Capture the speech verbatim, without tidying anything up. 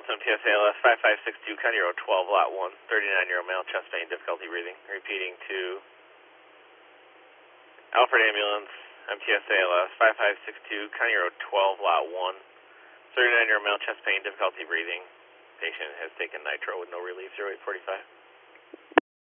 Ambulance M T S A L S five five six two, County Road twelve, Lot one, thirty-nine-year-old male, chest pain, difficulty breathing. Repeating to Alfred Ambulance M T S A L S five five six two, County Road twelve, Lot one, thirty-nine-year-old male, chest pain, difficulty breathing. Patient has taken nitro with no relief, zero eight forty-five.